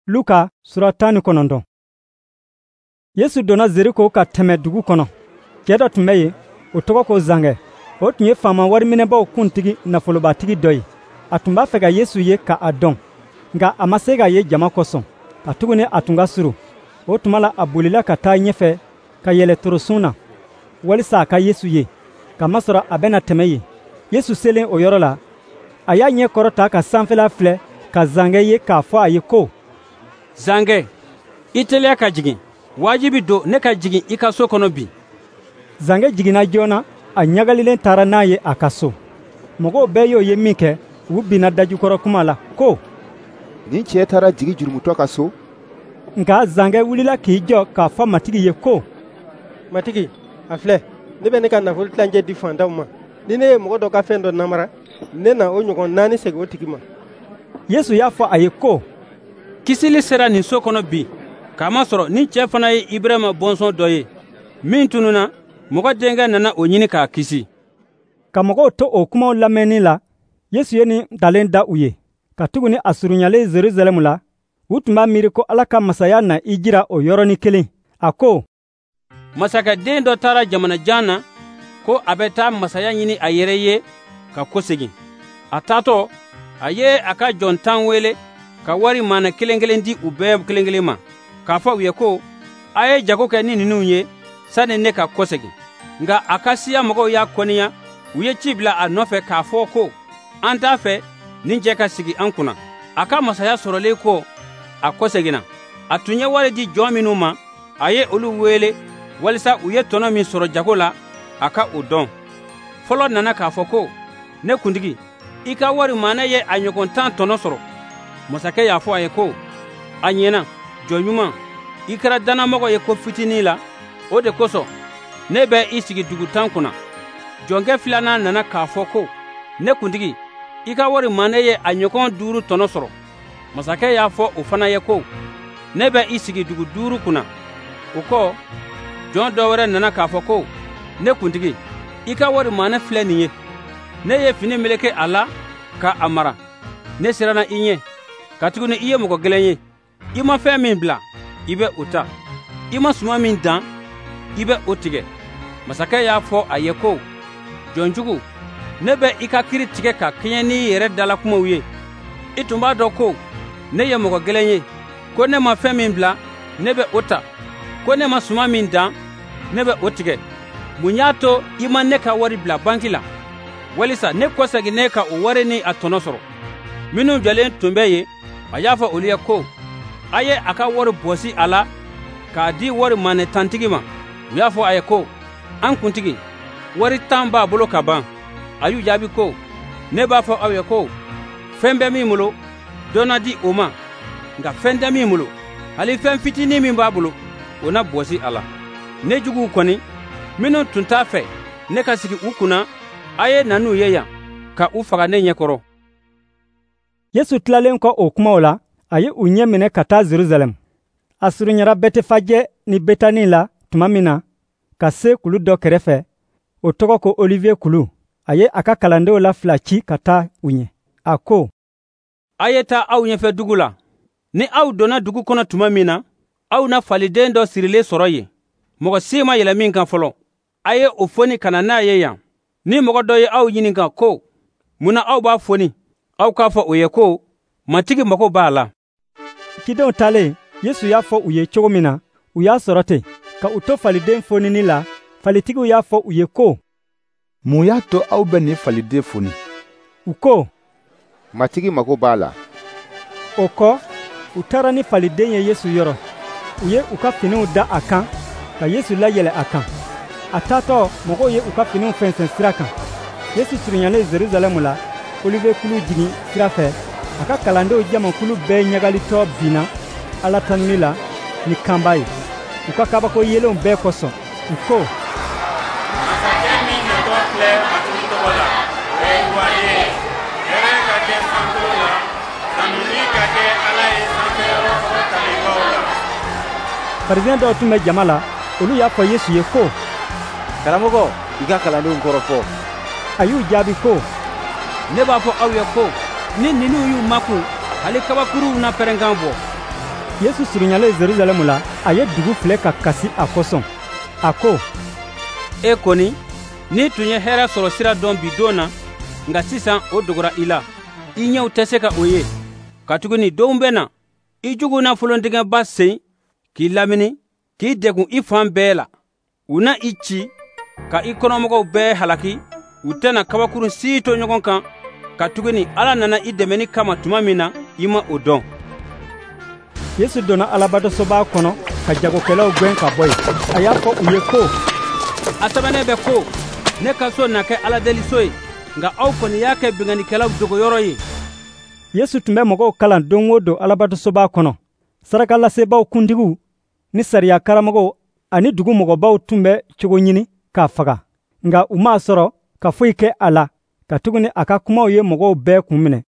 Luka sura 19. Yesu donna Zeriko ka tɛmɛ dugu kɔnɔ. Cɛ dɔ tun bɛ yen, o tɔgɔ ko Zangɛ. O tun ye faama wariminɛbaw kuntigi nafolobatigi dɔ ye. A tun b'a fɛ ka Yesu ye ka a dɔn, nka a ma se k'a ye jama kosɔn. Katuguni a tun ka surun. O tuma la a bolila ka taa ɲɛfɛ ka yɛlɛ torosun na, walisa a ka Yesu ye, kamasɔrɔ a bɛna tɛmɛ yen. Yesu selen o yɔrɔ la, a y'a ɲɛ kɔrɔta ka sanfɛla filɛ ka Zangɛ ye k'a fɔ a ye ko: Zangɛ, i teliya ka jigin. Wajibi don ne ka jigin i ka so kɔnɔ bi. Zangɛ jiginna joona, a ɲagalilen taara n'a ye a ka so. Mɔgɔw bɛɛ y'o ye min kɛ, u binna dajukɔrɔ kuma la ko: nin cɛ taara jigi jurumutɔ ka so. Nka Zangɛ wulila k'i jɔ k'a fɔ matigi ye ko: matigi, a filɛ, ne bɛ ne ka nafolo tilancɛ di fantanw ma. Ni ne ye mɔgɔ dɔ ka fɛn dɔ namara, ne na o ɲɔgɔn 4 segin o tigi ma. Yesu y'a fɔ a ye ko: kisili sera nin so kɔnɔ bi, kamasɔrɔ nin cɛ fana ye Ibrahima bɔnsɔn dɔ ye. Min tununa, mɔgɔ denkɛ nana o ɲini k'a kisi. Ka mɔgɔw to o kumaw lamɛnni la, Yesu ye nin talen da u ye. Katuguni a surunyalen Jerusalɛmu la, u tun b'a miiri ko Ala ka masaya na i jira o yɔrɔnin kelen. A ko: masakɛden dɔ taara jamanajan na ko a bɛ taa masaya ɲini a yɛrɛ ye ka kosegin. A taatɔ, a ye a ka jɔn 10 wele ka wari maana kelen kelen di u bɛɛ kelen kelen ma, k'a fɔ u ye ko: a ye jago kɛ ni ninnu ye sani ne ka kosegin. Nka a ka siya mɔgɔw y'a kɔniya, u ye ci bila a nɔfɛ k'a fɔ ko: an t'a fɛ nin cɛ ka sigi an kunna. A ka masaya sɔrɔlen kɔ a koseginna. A tun ye wari di jɔn minnu ma, a ye olu wele walisa u ye tɔnɔ min sɔrɔ jago la a ka o dɔn. Fɔlɔ nana k'a fɔ ko: ne kuntigi, i ka wari maana ye a ɲɔgɔn 10 tɔnɔ sɔrɔ. Masakɛ y'a fɔ a ye ko: a ɲɛna, jɔn ɲuman, i kɛra dannamɔgɔ ye ko fitinin la, o de kosɔn ne bɛ i sigi dugu 10 kunna. Jɔnkɛ filanan nana k'a fɔ ko: ne kuntigi, i ka wari maana ye a ɲɔgɔn 5 tɔnɔ sɔrɔ. Masakɛ y'a fɔ o fana ye ko: ne bɛ i sigi dugu 5 kunna. O kɔ, jɔn dɔ wɛrɛ nana k'a fɔ ko: ne kuntigi, i ka wari maana filɛ nin ye. Ne ye fini meleke a la ka a mara. Ne siranna i ɲɛ, katuguni i ye mɔgɔ gɛlɛn ye. I ma fɛn min bila, i bɛ o ta. I ma suma min dan, i bɛ o tigɛ. Masakɛ y'a fɔ a ye ko: jɔnjugu, ne bɛ i ka kiiri tigɛ ka kɛɲɛ n'i yɛrɛ dalakumaw ye. I tun b'a dɔn ko ne ye mɔgɔ gɛlɛn ye, ko ne ma fɛn min bila, ne bɛ o ta, ko ne ma suma min dan, ne bɛ o tigɛ. Mun y'a to i ma ne ka wari bila banki la, walisa ne kɔsegin ne ka o wari ni a tɔnɔ sɔrɔ? Minnu jɔlen tun bɛ yen, a y'a fɔ olu ye ko: a ye a ka wari bɔsi a la k'a di wari maana tantigi ma. U y'a fɔ a ye ko: an kuntigi, wari 10 b'a bolo ka ban. A y'u jaabi ko: ne b'a fɔ aw ye ko, fɛn bɛ min bolo, dɔ na di o ma. Nka fɛn tɛ min bolo, hali fɛn fitinin min b'a bolo, o na bɔsi a la. Ne juguw kɔni, minnu tun t'a fɛ ne ka sigi u kunna, a ye na n'u ye yan ka u faga ne ɲɛkɔrɔ. Yesu tilalen kɔ o kumaw la, a ye u ɲɛ minɛ ka taa Jerusalɛmu. A surunyara Bɛtefajɛ ni Betani la tuma min na, ka se kulu dɔ kɛrɛfɛ, o tɔgɔ ko Olivier kulu. A ye a ka kalandenw la 2 ci ka taa u ɲɛ. A ko: a ye taa aw ɲɛfɛ dugu la. Ni aw donna dugu kɔnɔ tuma min na, aw na faliden dɔ sirilen sɔrɔ yen. Mɔgɔ si ma yɛlɛ min kan fɔlɔ. A ye o foni ka na n'a ye yan. Ni mɔgɔ dɔ ye aw ɲininka ko: mun na aw b'a foni? Aw k'a fɔ o ye ko: matigi mago b'a la. Cidenw talen, Yesu y'a fɔ u ye cogo min na, u y'a sɔrɔ ten. Ka u to faliden fonini la, falitigiw y'a fɔ u ye ko: mun y'a to aw bɛ nin faliden foni? U ko: matigi mago b'a la. O kɔ, u taara ni faliden ye Yesu yɔrɔ. U ye u ka finiw da a kan, ka Yesu layɛlɛ a kan. A taatɔ, mɔgɔw ye u ka finiw fɛnsɛn sira kan. Yesu surunyalen Jerusalɛmu la, Olivier kulu jigin sira fɛ, a ka kalandenw jamankulu bɛɛ ɲagalitɔ binna Ala tanuli la ni kanba ye. U ka kabako yelenw bɛɛ kosɔn, u ko: masakɛ min natɔ filɛ matigi tɔgɔ la, o ye duwaye. Hɛrɛ ka kɛ sankolo la, tanuli ka kɛ Ala ye sanfɛyɔrɔ kɔrɔtalenbaw la. Farisɛn dɔw tun bɛ jama la, olu y'a fɔ Yesu ye ko: karamɔgɔ, i ka kalandenw kɔrɔfɔ. A y'u jaabi ko: ne b'a fɔ aw ye ko, ni ninnu y'u makun, hali kabakuruw na pɛrɛnkan bɔ. Yesu surunyalen Jerusalem la, a ye dugu filɛ ka kasi a kosɔn. A ko, e kɔni n'i tun ye hɛrɛ sɔrɔ sira dɔn bi don na, nka sisan o dogora i la, i ɲɛw tɛ se ka o ye. Katuguni donw bɛ na, i jugu nafolontigɛba sen k'i lamini, k'i degun i fan bɛɛ la. U na i ci ka i kɔnɔmɔgɔw bɛɛ halaki. U tɛna kabakurun si to ɲɔgɔn kan. Katuguni Ala nana i dɛmɛni kama tuma min na, i ma o dɔn. Yesu donna alabadosoba kɔnɔ ka jagokɛlaw gɛn ka bɔ yen. A y'a fɔ u ye ko, a sɛbɛnnen bɛ ko, ne ka so na kɛ aladeliso ye, nka aw kɔni y'a kɛ binganikɛlaw dogoyɔrɔ ye. Yesu tun bɛ mɔgɔw kalan don o don alabadosoba kɔnɔ. Sarakalasebaw kuntigiw ni sariya karamɔgɔw ani dugu mɔgɔbaw tun bɛ cogo ɲini k'a faga, nka u m'a sɔrɔ ka foyi kɛ a la. Katuguni a ka kumaw ye mɔgɔw bɛɛ kun minɛ.